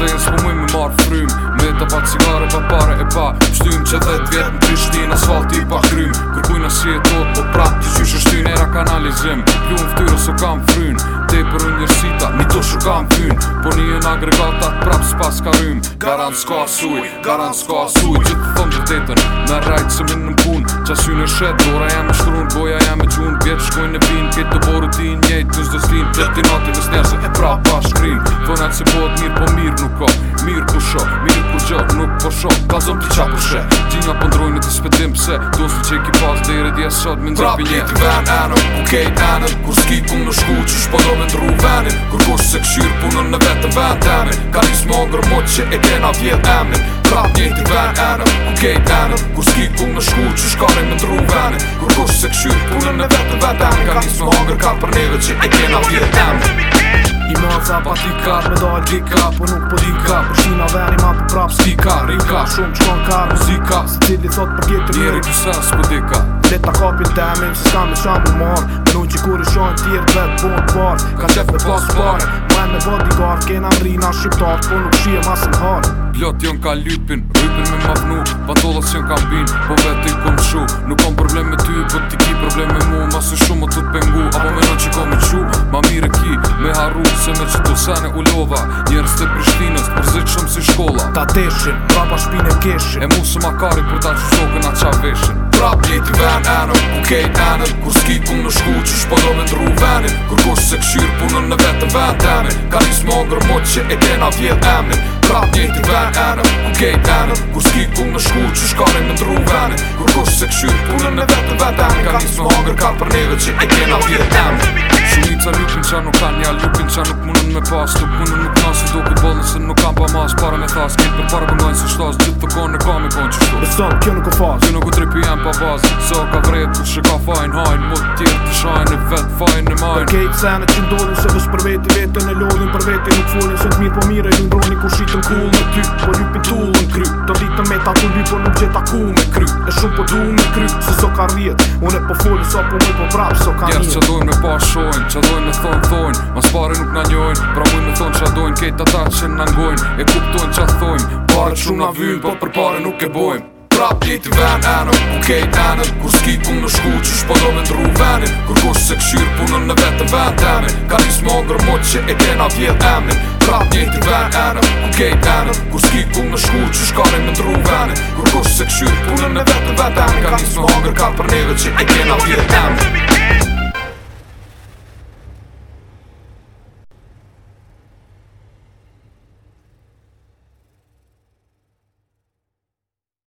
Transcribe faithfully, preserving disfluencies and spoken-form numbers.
se s'po muj me marrë frym. Meta pa cigare, pa pare e pa shtym që dhet vjet në Prishtinë asfalti i pa krym. Kërkujna si e tot, po prap të qysh është ty nera kanalizim. Plum ftyrë so kam fryn, te për njërsita, një to shu kam fyn. Po një në agregatat prap s'pas ka rym. Garant s'ka suj, garant s'ka suj. Gjithë thom të tetën, me rajt se min në pun. Qasy në shet, dora jam e shkrun, boja jam e gjun. Vjetë shkojnë në vin, ketë të boru ti njejt, të zdo slin. Destinati mes njerëse e prap pa shkrin. Thonat se pot mirë, po mirë nuk ka. Mirë ku sho, mirë ku gjo, nuk po sho. Kalzom t'i qa për she, gjinja po ndrojnë të spedim pse. Dosti që ki pas dhe i redjes sot me ndrëpi një. Prap ven enëm, ku kejt enëm. Kur s'ki kum në shku që shpodo me ndru venin. Kur kush se këshyr punën në vetën ven temin. Ka nis më ngër mot që e kena vjet emnin. Prap njejti ven enëm, ku kejt enëm. Kur s'ki kum në shku që shkare me ndru venin. Kur kush se këshyr punën në vetën ven temin. Ka nis më ngër kar për neve që e kena vjet emnin. I maca pa t'i kar, me dal dika, po nuk po dika. Për shina veni ma për prap s'ki ka. Rika, shumë qkon ka muzika. Se cili thot për getër njeri kësa s'po dika. Leta kapin temin, se s'kam me shamu marr. Menun që kur i shojnë tjerë vet bon t'bar. Ka qef me pas pare, muen me bodyguard. Kena mrina shqiptar, po nuk shie mas n'har. Plot jon ka lypin, rypin me ma vnu. Pantollat jon kam bin, po vet i kom shu. Nuk kom problem me ty, po ti ki problem me mu. Masë shumë o t'u t'pengu, apo menon që kom i qu. Ma mire ki, me harru, se me që t'u sene u lova. Njerës të Prishtinës, përzit shumë si shkolla. Ta teshin, prapa shpine keshin. E mu së makari për ta që shokën a qa veshin. Prap jeti ven enëm, ku kejt enëm. Kur s'ki kum në shku që shpodo me ndru venin. Kur kush se këshyr punën në vetën ven temin. Ka nis më ngër mot që e kena vjet emnin. Prap jeti ven enëm, ku kejt enëm. Kur s'ki kum në shku që shkare me ndru venin. Kur kush se këshyr punën në vetën ven temin. Ka nis më ngër kar për neve që e kena vjet emnin. Shumica lypin qa nuk kan nja, lypin qa nuk munën me pas. Tuk munën nuk nasi do këtë bollën se nuk kam pa mas. Para me thas, ketë për para pëndojnë se shtas. Gjithë të konë në kam e konë që shtu. Beson, kjo nuk o faz. Kjo nuk o tripi jem pa bazë. So ka vret, ku që ka fajnë hajnë. Mut tjerë të shajnë, e vet fajnë në majnë. Për kejtë senet që ndodhin se vës për veti vetën e lodhin. Për veti nuk folin se t'mirë po mire. Ju ndroni ku shitën kull në ty. Po lypin tullën kry. Të ditën me ta t'u lyp, po nuk gjeta ku me kry. E shumë po du me kry, se so ka rjet. Unë e po folin, so po mu po prap, so ka njet. Njerës që dojnë me pa shojnë, që dojnë me thonë thojnë. Mas pare nuk na njojnë, pra muj me thonë që dojnë. Kejt ata që na ngojnë, e kuptojnë që thojnë. Pare shumë na vynë, po për pare nuk e bojmë. Prap jeti ven enëm, ku kejt enëm. Kur s'ki kum në shku që shpodo me ndru venin. Kur kush se këshyr punën në vetën ven temin. Ka nis më ngër mot që e kena vjet emnin. Prap jeti ven enëm, ku kejt enëm. Kur s'ki kum në shku që shkare me ndru venin. Kur kush se këshyr punën në vetën ven temin. Ka nis më ngër kar për neve që e kena vjet emnin.